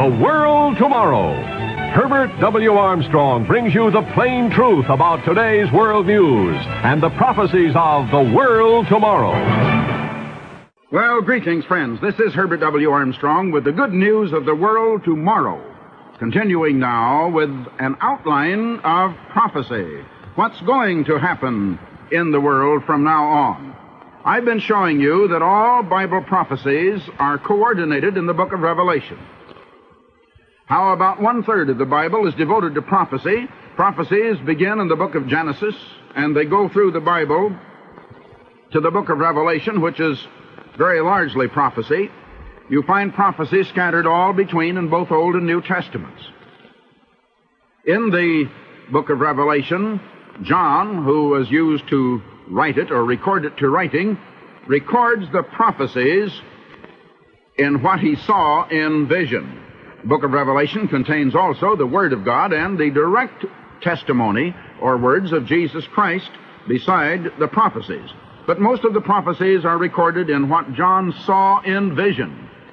The World Tomorrow. Herbert W. Armstrong brings you the plain truth about today's world news and the prophecies of the world tomorrow. Well, greetings, friends. This is Herbert W. Armstrong with the good news of the world tomorrow. Continuing now with an outline of prophecy. What's going to happen in the world from now on? I've been showing you that all Bible prophecies are coordinated in the book of Revelation. How about 1/3 of the Bible is devoted to prophecy. Prophecies begin in the book of Genesis, and they go through the Bible to the book of Revelation, which is very largely prophecy. You find prophecy scattered all between in both Old and New Testaments. In the book of Revelation, John, who was used to write it or record it to writing, records the prophecies in what he saw in vision. The book of Revelation contains also the Word of God and the direct testimony or words of Jesus Christ beside the prophecies. But most of the prophecies are recorded in what John saw in vision.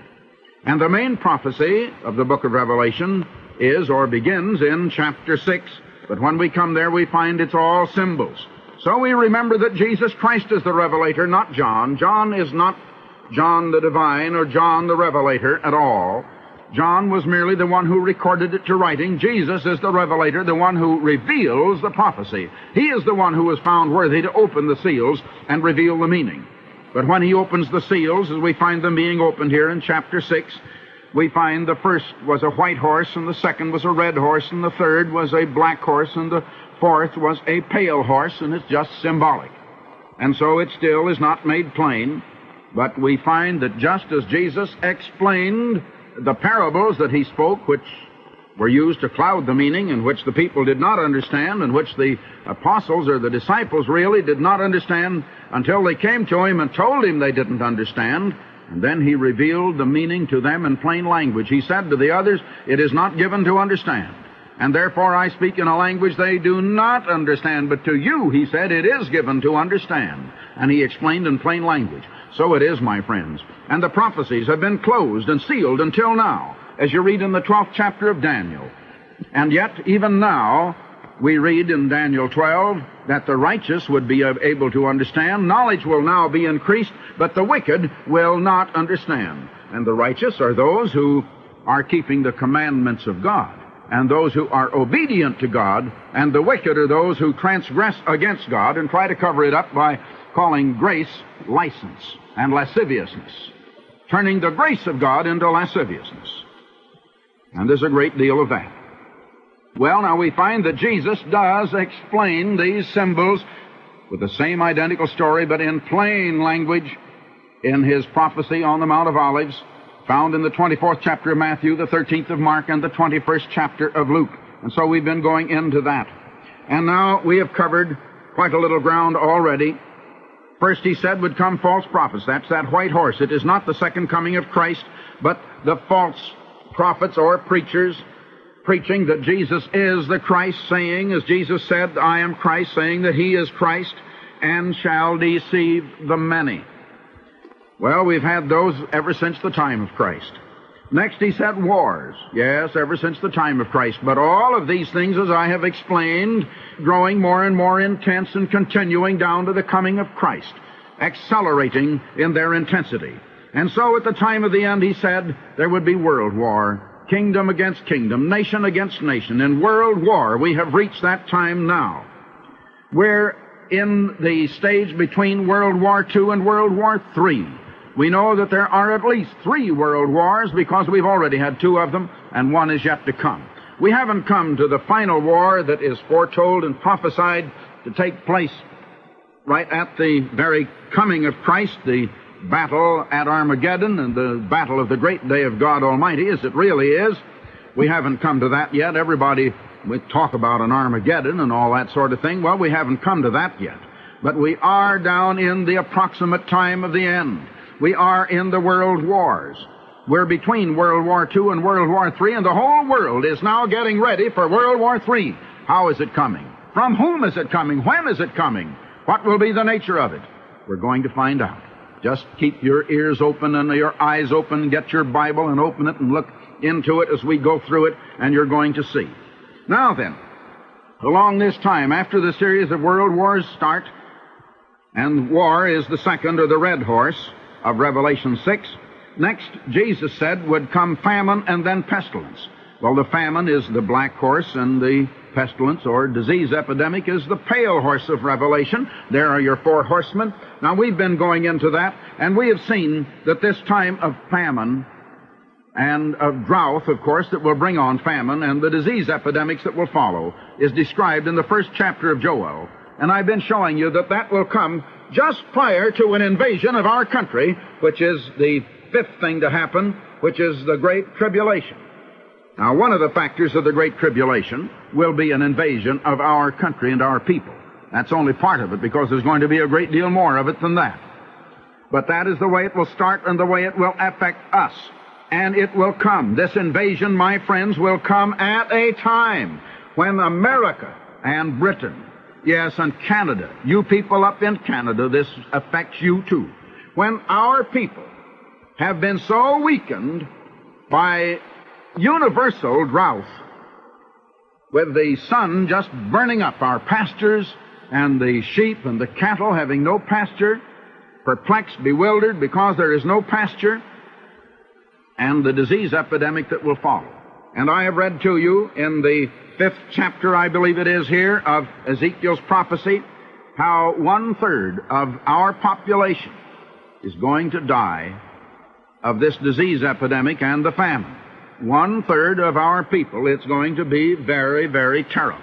And the main prophecy of the book of Revelation is or begins in chapter 6. But when we come there, we find it's all symbols. So we remember that Jesus Christ is the revelator, not John. John is not John the divine or John the revelator at all. John was merely the one who recorded it to writing. Jesus is the revelator, the one who reveals the prophecy. He is the one who was found worthy to open the seals and reveal the meaning. But when he opens the seals, as we find them being opened here in chapter 6, we find the first was a white horse, and the second was a red horse, and the third was a black horse, and the fourth was a pale horse, and it's just symbolic. And so it still is not made plain, but we find that just as Jesus explained the parables that he spoke, which were used to cloud the meaning, and which the people did not understand, and which the apostles or the disciples really did not understand until they came to him and told him they didn't understand, and then he revealed the meaning to them in plain language. He said to the others, "It is not given to understand, and therefore I speak in a language they do not understand. But to you," he said, "it is given to understand." And he explained in plain language. So it is, my friends. And the prophecies have been closed and sealed until now, as you read in the 12th chapter of Daniel. And yet, even now, we read in Daniel 12 that the righteous would be able to understand. Knowledge will now be increased, but the wicked will not understand. And the righteous are those who are keeping the commandments of God, and those who are obedient to God, and the wicked are those who transgress against God and try to cover it up by calling grace license and lasciviousness, turning the grace of God into lasciviousness. And there's a great deal of that. Well, now we find that Jesus does explain these symbols with the same identical story, but in plain language in his prophecy on the Mount of Olives, found in the 24th chapter of Matthew, the 13th of Mark, and the 21st chapter of Luke. And so we've been going into that. And now we have covered quite a little ground already. First, he said, would come false prophets. That's that white horse. It is not the second coming of Christ, but the false prophets or preachers preaching that Jesus is the Christ, saying, as Jesus said, "I am Christ," saying that he is Christ, and shall deceive the many. Well, we've had those ever since the time of Christ. Next, he said wars. Yes, ever since the time of Christ. But all of these things, as I have explained, growing more and more intense and continuing down to the coming of Christ, accelerating in their intensity. And so at the time of the end, he said, there would be world war, kingdom against kingdom, nation against nation. In world war, we have reached that time now. We're in the stage between World War II and World War III. We know that there are at least 3 world wars because we've already had 2 of them, and one is yet to come. We haven't come to the final war that is foretold and prophesied to take place right at the very coming of Christ, the battle at Armageddon and the battle of the great day of God Almighty, as it really is. We haven't come to that yet. Everybody, we talk about an Armageddon and all that sort of thing. Well, we haven't come to that yet. But we are down in the approximate time of the end. We are in the world wars. We're between World War II and World War III, and the whole world is now getting ready for World War III. How is it coming? From whom is it coming? When is it coming? What will be the nature of it? We're going to find out. Just keep your ears open and your eyes open, get your Bible and open it and look into it as we go through it, and you're going to see. Now then, along this time, after the series of world wars start, and war is the second, or the red horse, of Revelation 6, next, Jesus said, would come famine and then pestilence. Well, the famine is the black horse, and the pestilence or disease epidemic is the pale horse of Revelation. There are your four horsemen. Now, we've been going into that, and we have seen that this time of famine and of drought, of course, that will bring on famine, and the disease epidemics that will follow, is described in the first chapter of Joel. And I've been showing you that that will come just prior to an invasion of our country, which is the fifth thing to happen, which is the Great Tribulation. Now, one of the factors of the Great Tribulation will be an invasion of our country and our people. That's only part of it, because there's going to be a great deal more of it than that. But that is the way it will start and the way it will affect us. And it will come. This invasion, my friends, will come at a time when America and Britain, yes, and Canada, you people up in Canada, this affects you too. When our people have been so weakened by universal drought, with the sun just burning up our pastures, and the sheep and the cattle having no pasture, perplexed, bewildered, because there is no pasture, and the disease epidemic that will follow. And I have read to you in the 5th chapter, I believe it is here, of Ezekiel's prophecy, how 1/3 of our population is going to die of this disease epidemic and the famine. 1/3 of our people, it's going to be very, very terrible.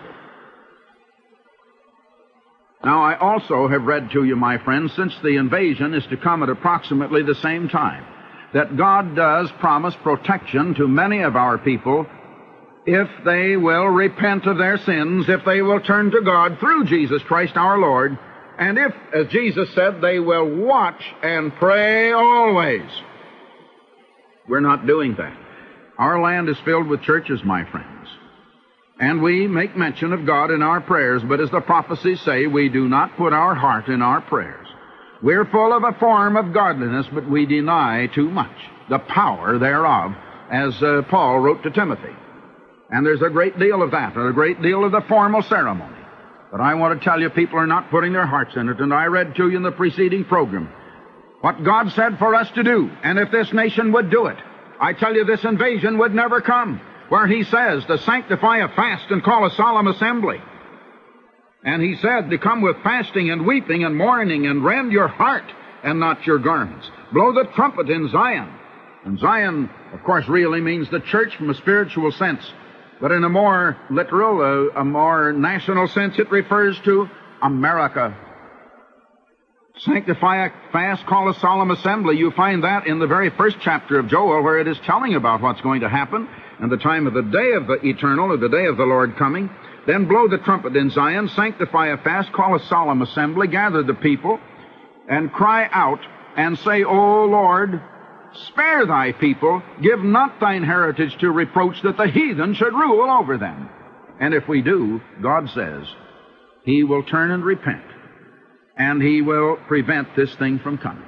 Now, I also have read to you, my friends, since the invasion is to come at approximately the same time, that God does promise protection to many of our people if they will repent of their sins, if they will turn to God through Jesus Christ our Lord, and if, as Jesus said, they will watch and pray always. We're not doing that. Our land is filled with churches, my friends, and we make mention of God in our prayers, but as the prophecies say, we do not put our heart in our prayers. We're full of a form of godliness, but we deny too much, the power thereof, as Paul wrote to Timothy. And there's a great deal of that, and a great deal of the formal ceremony. But I want to tell you, people are not putting their hearts in it, and I read to you in the preceding program what God said for us to do, and if this nation would do it, I tell you this invasion would never come, where He says to sanctify a fast and call a solemn assembly. And He said to come with fasting and weeping and mourning, and rend your heart and not your garments. Blow the trumpet in Zion. And Zion, of course, really means the church from a spiritual sense. But in a more literal, a more national sense, it refers to America. Sanctify a fast, call a solemn assembly. You find that in the very first chapter of Joel, where it is telling about what's going to happen and the time of the day of the eternal, or the day of the Lord coming. Then blow the trumpet in Zion, sanctify a fast, call a solemn assembly, gather the people, and cry out and say, O Lord, spare thy people, give not thine heritage to reproach, that the heathen should rule over them. And if we do, God says, He will turn and repent, and He will prevent this thing from coming.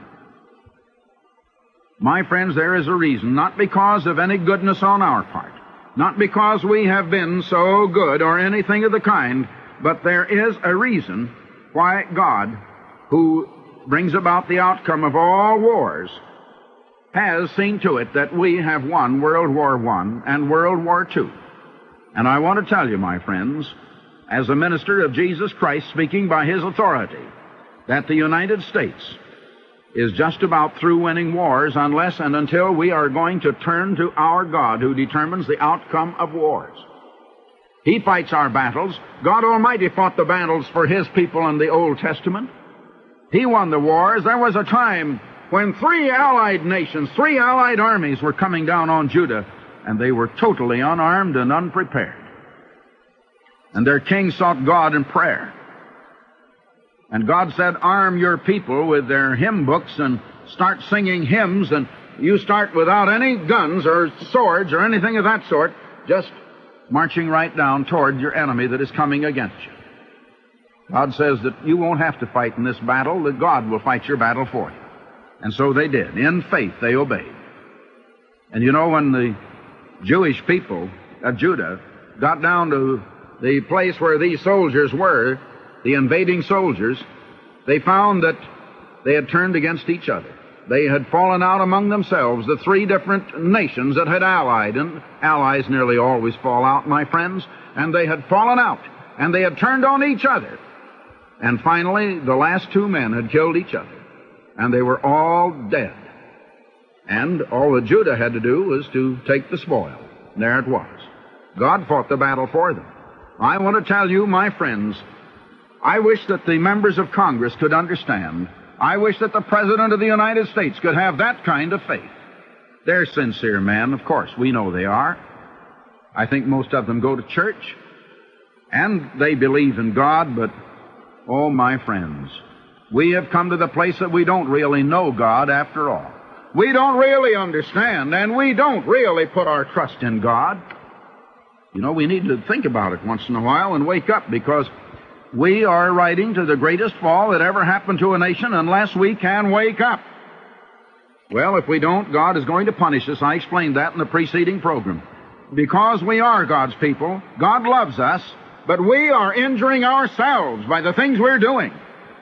My friends, there is a reason, not because of any goodness on our part, not because we have been so good or anything of the kind, but there is a reason why God, who brings about the outcome of all wars, has seen to it that we have won World War I and World War II. And I want to tell you, my friends, as a minister of Jesus Christ speaking by His authority, that the United States is just about through winning wars unless and until we are going to turn to our God, who determines the outcome of wars. He fights our battles. God Almighty fought the battles for His people in the Old Testament. He won the wars. There was a time when 3 allied nations, 3 allied armies were coming down on Judah, and they were totally unarmed and unprepared. And their king sought God in prayer. And God said, arm your people with their hymn books and start singing hymns, and you start without any guns or swords or anything of that sort, just marching right down toward your enemy that is coming against you. God says that you won't have to fight in this battle, that God will fight your battle for you. And so they did. In faith, they obeyed. And you know, when the Jewish people of Judah got down to the place where these soldiers were, the invading soldiers, they found that they had turned against each other. They had fallen out among themselves, the three different nations that had allied, and allies nearly always fall out, my friends, and they had fallen out, and they had turned on each other. And finally, the last two men had killed each other, and they were all dead. And all that Judah had to do was to take the spoil. There it was. God fought the battle for them. I want to tell you, my friends, I wish that the members of Congress could understand. I wish that the President of the United States could have that kind of faith. They're sincere men, of course. We know they are. I think most of them go to church, and they believe in God, but, oh, my friends, we have come to the place that we don't really know God after all. We don't really understand, and we don't really put our trust in God. You know, we need to think about it once in a while and wake up, because we are riding to the greatest fall that ever happened to a nation unless we can wake up. Well, if we don't, God is going to punish us. I explained that in the preceding program. Because we are God's people, God loves us, but we are injuring ourselves by the things we're doing.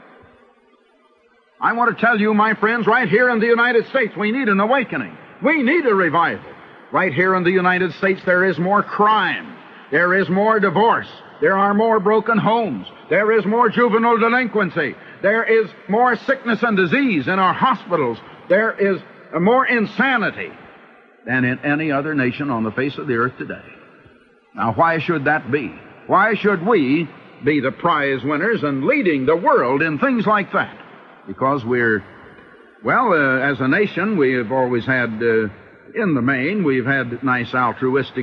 I want to tell you, my friends, right here in the United States, we need an awakening. We need a revival. Right here in the United States, there is more crime. There is more divorce. There are more broken homes. There is more juvenile delinquency. There is more sickness and disease in our hospitals. There is more insanity than in any other nation on the face of the earth today. Now, why should that be? Why should we be the prize winners and leading the world in things like that? Because we're, well, as a nation, we have always had, in the main, we've had nice altruistic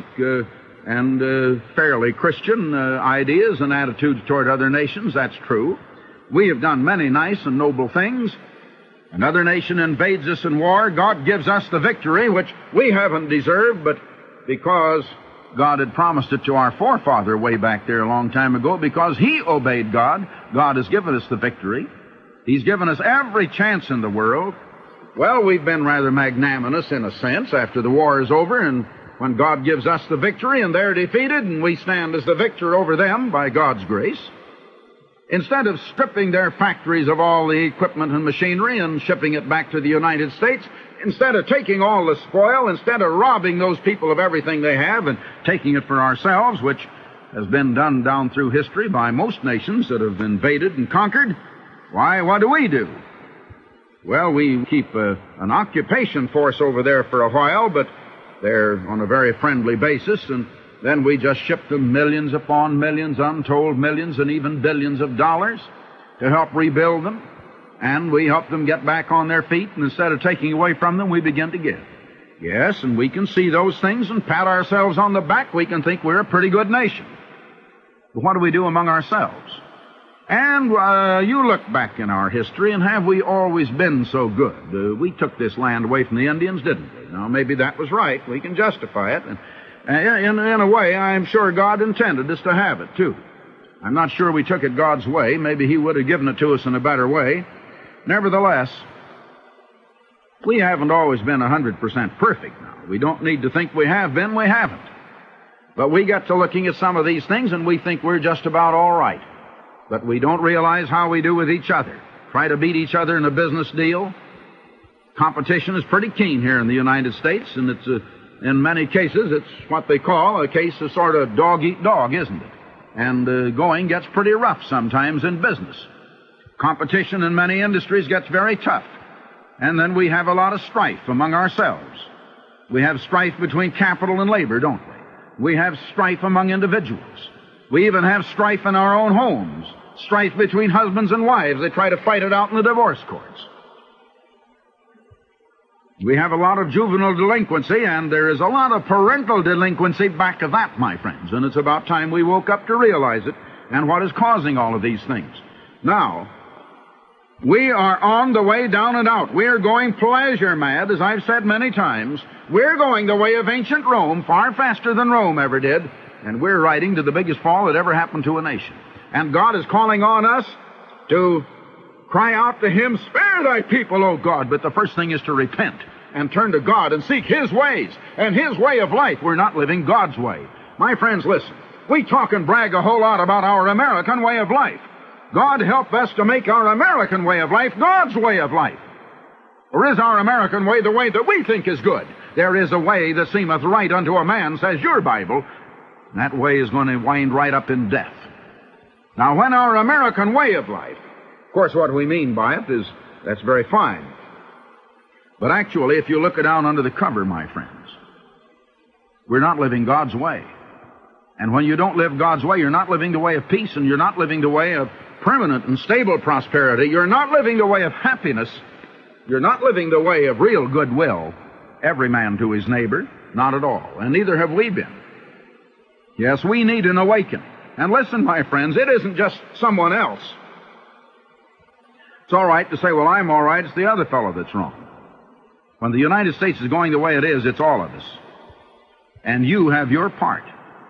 and fairly Christian ideas and attitudes toward other nations. That's true. We have done many nice and noble things. Another nation invades us in war. God gives us the victory, which we haven't deserved, but because God had promised it to our forefather way back there a long time ago, because he obeyed God, God has given us the victory. He's given us every chance in the world. Well, we've been rather magnanimous in a sense after the war is over, and when God gives us the victory and they're defeated and we stand as the victor over them by God's grace, instead of stripping their factories of all the equipment and machinery and shipping it back to the United States, instead of taking all the spoil, instead of robbing those people of everything they have and taking it for ourselves, which has been done down through history by most nations that have invaded and conquered, why, what do? Well, we keep an occupation force over there for a while, but they're on a very friendly basis, and then we just ship them millions upon millions, untold millions, and even billions of dollars to help rebuild them. And we help them get back on their feet, and instead of taking away from them, we begin to give. Yes, and we can see those things and pat ourselves on the back. We can think we're a pretty good nation. But what do we do among ourselves? And you look back in our history, and have we always been so good? We took this land away from the Indians, didn't we? Now, maybe that was right. We can justify it. And in a way, I'm sure God intended us to have it, too. I'm not sure we took it God's way. Maybe He would have given it to us in a better way. Nevertheless, we haven't always been 100% perfect now. We don't need to think we have been. We haven't. But we get to looking at some of these things, and we think we're just about all right. But we don't realize how we do with each other. Try to beat each other in a business deal. Competition is pretty keen here in the United States, and it's in many cases, it's what they call a case of sort of dog-eat-dog, isn't it? And going gets pretty rough sometimes in business. Competition in many industries gets very tough. And then we have a lot of strife among ourselves. We have strife between capital and labor, don't we? We have strife among individuals. We even have strife in our own homes. Strife between husbands and wives. They try to fight it out in the divorce courts. We have a lot of juvenile delinquency, and there is a lot of parental delinquency back of that, my friends. And it's about time we woke up to realize it and what is causing all of these things. Now, we are on the way down and out. We're going pleasure mad, as I've said many times. We're going the way of ancient Rome, far faster than Rome ever did, and we're riding to the biggest fall that ever happened to a nation. And God is calling on us to cry out to Him, "Spare thy people, O God." But the first thing is to repent and turn to God and seek His ways and His way of life. We're not living God's way. My friends, listen. We talk and brag a whole lot about our American way of life. God help us to make our American way of life God's way of life. Or is our American way the way that we think is good? There is a way that seemeth right unto a man, says your Bible. That way is going to wind right up in death. Now, when our American way of life, of course, what we mean by it is, that's very fine. But actually, if you look it down under the cover, my friends, we're not living God's way. And when you don't live God's way, you're not living the way of peace, and you're not living the way of permanent and stable prosperity. You're not living the way of happiness. You're not living the way of real goodwill. Every man to his neighbor, not at all. And neither have we been. Yes, we need an awakening. And listen, my friends, it isn't just someone else. It's all right to say, well, I'm all right, it's the other fellow that's wrong. When the United States is going the way it is, it's all of us. And you have your part.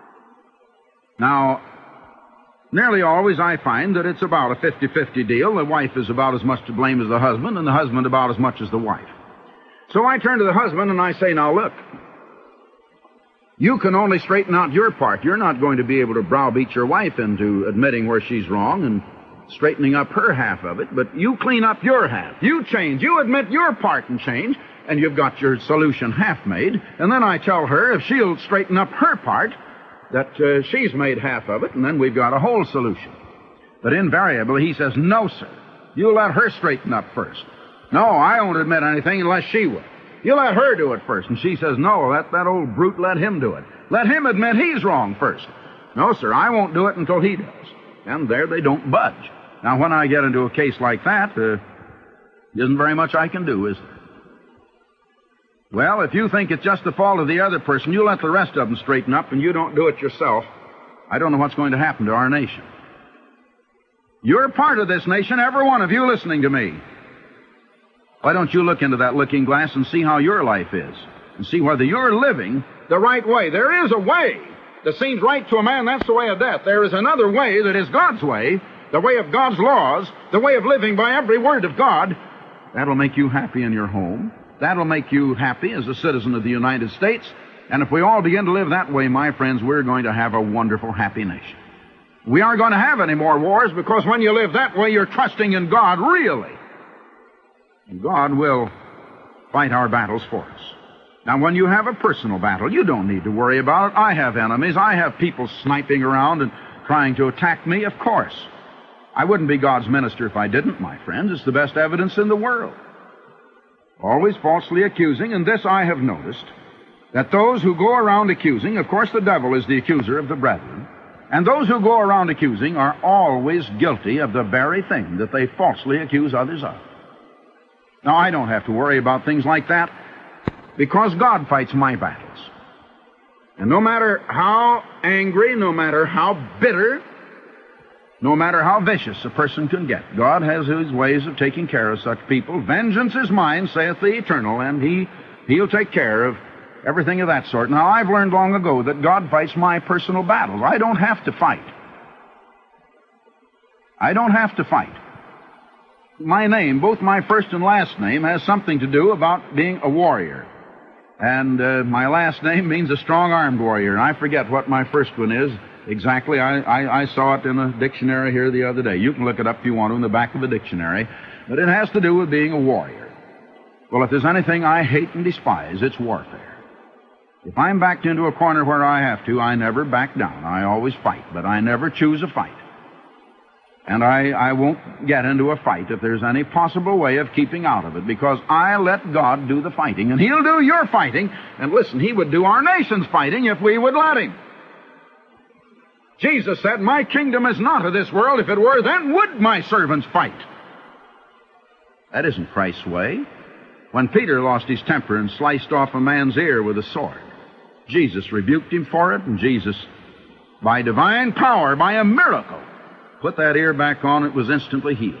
Now, nearly always I find that it's about a 50-50 deal. The wife is about as much to blame as the husband, and the husband about as much as the wife. So I turn to the husband and I say, now look, you can only straighten out your part. You're not going to be able to browbeat your wife into admitting where she's wrong and straightening up her half of it, but you clean up your half. You change. You admit your part and change, and you've got your solution half made. And then I tell her if she'll straighten up her part, that she's made half of it, and then we've got a whole solution. But invariably he says, no, sir. You let her straighten up first. No, I won't admit anything unless she will. You let her do it first. And she says, no, that old brute, let him do it. Let him admit he's wrong first. No, sir, I won't do it until he does. And there they don't budge. Now, when I get into a case like that, isn't very much I can do, is there? Well, if you think it's just the fault of the other person, you let the rest of them straighten up and you don't do it yourself, I don't know what's going to happen to our nation. You're part of this nation, every one of you listening to me. Why don't you look into that looking glass and see how your life is, and see whether you're living the right way. There is a way that seems right to a man. That's the way of death. There is another way that is God's way, the way of God's laws, the way of living by every word of God. That'll make you happy in your home. That'll make you happy as a citizen of the United States. And if we all begin to live that way, my friends, we're going to have a wonderful, happy nation. We aren't going to have any more wars, because when you live that way, you're trusting in God, really. And God will fight our battles for us. Now, when you have a personal battle, you don't need to worry about it. I have enemies. I have people sniping around and trying to attack me, of course. I wouldn't be God's minister if I didn't, my friends. It's the best evidence in the world. Always falsely accusing, and this I have noticed, that those who go around accusing, of course the devil is the accuser of the brethren, and those who go around accusing are always guilty of the very thing that they falsely accuse others of. Now, I don't have to worry about things like that, because God fights my battles. And no matter how angry, no matter how bitter, no matter how vicious a person can get, God has His ways of taking care of such people. Vengeance is mine, saith the Eternal, and He'll take care of everything of that sort. Now, I've learned long ago that God fights my personal battles. I don't have to fight. I don't have to fight. My name, both my first and last name, has something to do about being a warrior. And my last name means a strong-armed warrior. And I forget what my first one is exactly. I saw it in a dictionary here the other day. You can look it up if you want to in the back of a dictionary. But it has to do with being a warrior. Well, if there's anything I hate and despise, it's warfare. If I'm backed into a corner where I have to, I never back down. I always fight, but I never choose a fight. And I won't get into a fight if there's any possible way of keeping out of it, because I let God do the fighting, and He'll do your fighting. And listen, He would do our nation's fighting if we would let Him. Jesus said, my kingdom is not of this world. If it were, then would my servants fight. That isn't Christ's way. When Peter lost his temper and sliced off a man's ear with a sword, Jesus rebuked him for it, and Jesus, by divine power, by a miracle, put that ear back on. It was instantly healed.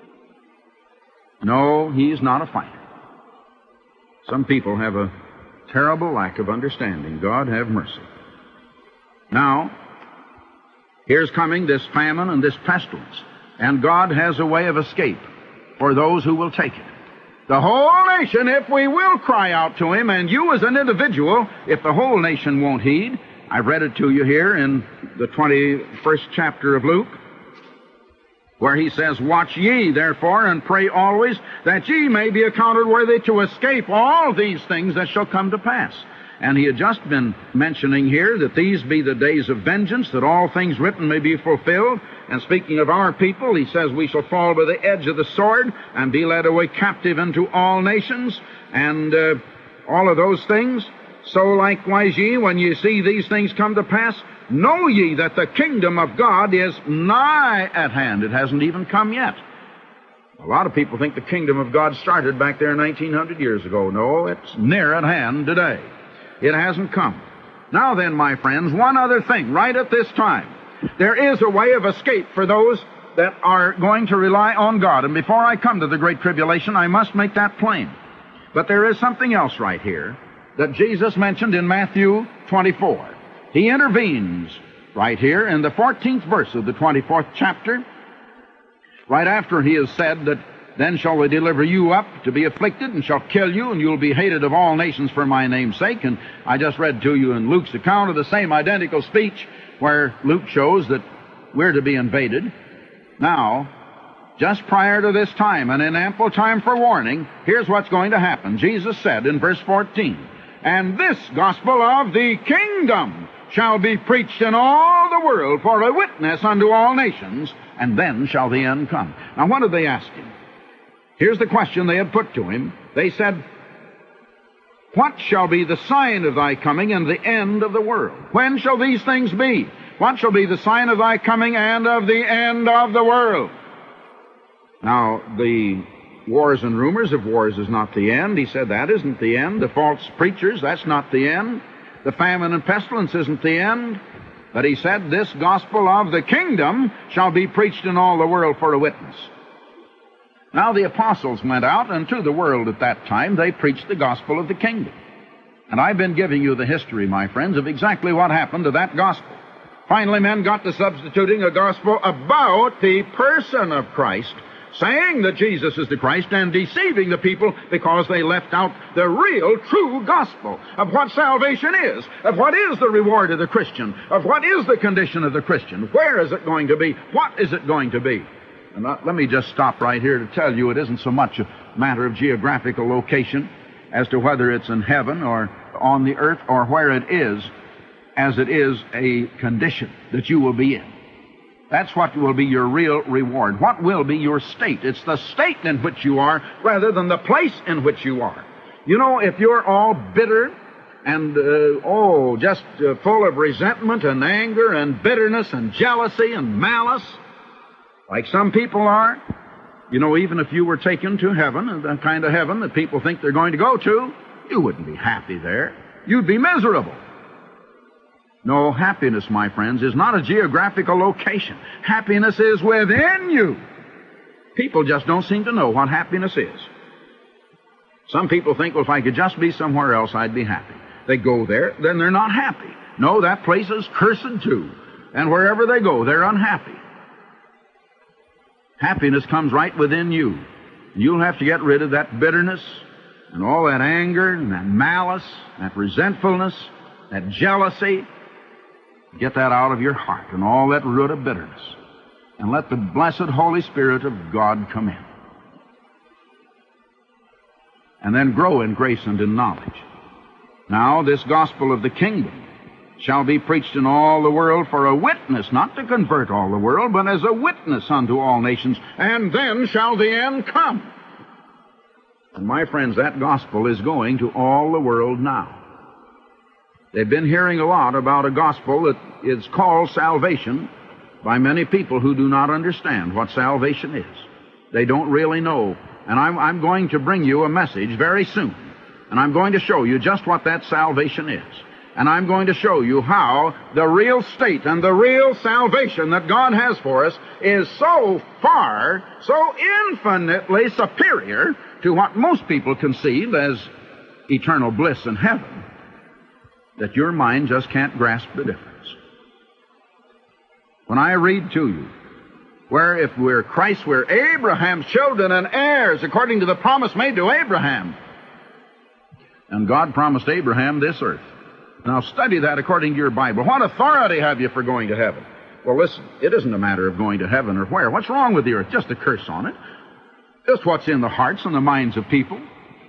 No, He's not a fighter. Some people have a terrible lack of understanding. God have mercy. Now, here's coming this famine and this pestilence, and God has a way of escape for those who will take it. The whole nation, if we will cry out to Him, and you as an individual, if the whole nation won't heed. I've read it to you here in the 21st chapter of Luke, where He says, "Watch ye, therefore, and pray always, that ye may be accounted worthy to escape all these things that shall come to pass." And He had just been mentioning here that these be the days of vengeance, that all things written may be fulfilled. And speaking of our people, He says, "We shall fall by the edge of the sword, and be led away captive into all nations," and all of those things. "So likewise ye, when ye see these things come to pass, know ye that the kingdom of God is nigh at hand." It hasn't even come yet. A lot of people think the kingdom of God started back there 1900 years ago. No, it's near at hand today. It hasn't come. Now then, my friends, one other thing right at this time. There is a way of escape for those that are going to rely on God. And before I come to the Great Tribulation, I must make that plain. But there is something else right here that Jesus mentioned in Matthew 24. He intervenes right here in the 14th verse of the 24th chapter, right after He has said that, "Then shall they deliver you up to be afflicted, and shall kill you, and you'll be hated of all nations for my name's sake." And I just read to you in Luke's account of the same identical speech, where Luke shows that we're to be invaded. Now, just prior to this time, and in ample time for warning, here's what's going to happen. Jesus said in verse 14, "And this gospel of the kingdom shall be preached in all the world for a witness unto all nations, and then shall the end come." Now, what did they ask Him? Here's the question they had put to Him. They said, "What shall be the sign of thy coming and the end of the world? When shall these things be? What shall be the sign of thy coming and of the end of the world?" Now, the wars and rumors of wars is not the end. He said that isn't the end. The false preachers, that's not the end. The famine and pestilence isn't the end. But He said, "This gospel of the kingdom shall be preached in all the world for a witness." Now the apostles went out, and to the world at that time they preached the gospel of the kingdom. And I've been giving you the history, my friends, of exactly what happened to that gospel. Finally, men got to substituting a gospel about the person of Christ, saying that Jesus is the Christ, and deceiving the people because they left out the real, true gospel of what salvation is, of what is the reward of the Christian, of what is the condition of the Christian, where is it going to be, what is it going to be. And let me just stop right here to tell you it isn't so much a matter of geographical location as to whether it's in heaven or on the earth or where it is, as it is a condition that you will be in. That's what will be your real reward. What will be your state? It's the state in which you are rather than the place in which you are. You know, if you're all bitter and, just full of resentment and anger and bitterness and jealousy and malice, like some people are, you know, even if you were taken to heaven, the kind of heaven that people think they're going to go to, you wouldn't be happy there. You'd be miserable. No, happiness, my friends, is not a geographical location. Happiness is within you. People just don't seem to know what happiness is. Some people think, well, if I could just be somewhere else, I'd be happy. They go there, then they're not happy. No, that place is cursed too. And wherever they go, they're unhappy. Happiness comes right within you. And you'll have to get rid of that bitterness and all that anger and that malice, that resentfulness, that jealousy. Get that out of your heart and all that root of bitterness. And let the blessed Holy Spirit of God come in. And then grow in grace and in knowledge. Now, this gospel of the kingdom shall be preached in all the world for a witness, not to convert all the world, but as a witness unto all nations, and then shall the end come. And my friends, that gospel is going to all the world now. They've been hearing a lot about a gospel that is called salvation by many people who do not understand what salvation is. They don't really know. And I'm going to bring you a message very soon, and I'm going to show you just what that salvation is. And I'm going to show you how the real state and the real salvation that God has for us is so far, so infinitely superior to what most people conceive as eternal bliss in heaven, that your mind just can't grasp the difference. When I read to you where if we're Christ, we're Abraham's children and heirs according to the promise made to Abraham. And God promised Abraham this earth. Now study that according to your Bible. What authority have you for going to heaven? Well, listen, it isn't a matter of going to heaven or where. What's wrong with the earth? Just a curse on it. Just what's in the hearts and the minds of people.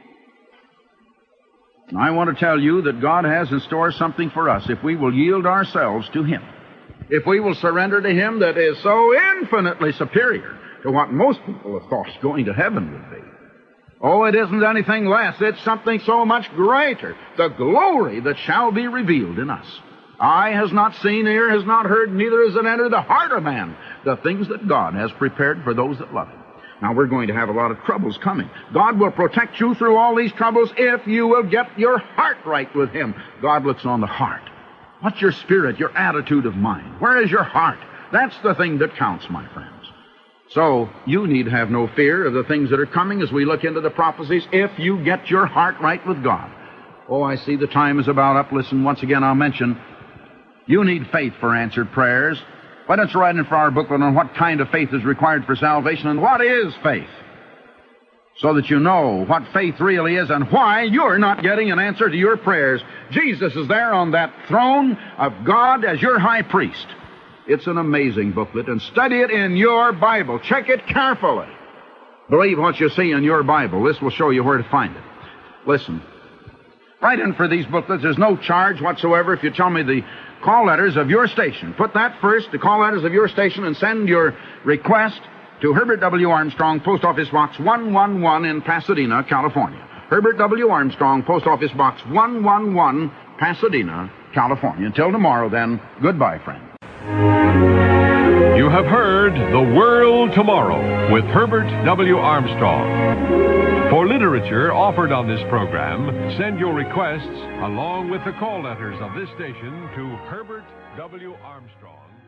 I want to tell you that God has in store something for us if we will yield ourselves to Him. If we will surrender to Him that is so infinitely superior to what most people have thought going to heaven would be. Oh, it isn't anything less. It's something so much greater. The glory that shall be revealed in us. Eye has not seen, ear has not heard, neither has it entered the heart of man, the things that God has prepared for those that love Him. Now, we're going to have a lot of troubles coming. God will protect you through all these troubles if you will get your heart right with Him. God looks on the heart. What's your spirit, your attitude of mind? Where is your heart? That's the thing that counts, my friends. So, you need have no fear of the things that are coming as we look into the prophecies if you get your heart right with God. Oh, I see the time is about up. Listen, once again, I'll mention, you need faith for answered prayers. Why don't you write in for our booklet on what kind of faith is required for salvation and what is faith? So that you know what faith really is and why you're not getting an answer to your prayers. Jesus is there on that throne of God as your high priest. It's an amazing booklet, and study it in your Bible. Check it carefully. Believe what you see in your Bible. This will show you where to find it. Listen, write in for these booklets. There's no charge whatsoever if you tell me the call letters of your station. Put that first, the call letters of your station, and send your request to Herbert W. Armstrong, Post Office Box 111 in Pasadena, California. Herbert W. Armstrong, Post Office Box 111, Pasadena, California. Until tomorrow, then, goodbye, friend. You have heard The World Tomorrow with Herbert W. Armstrong. For literature offered on this program, send your requests along with the call letters of this station to Herbert W. Armstrong.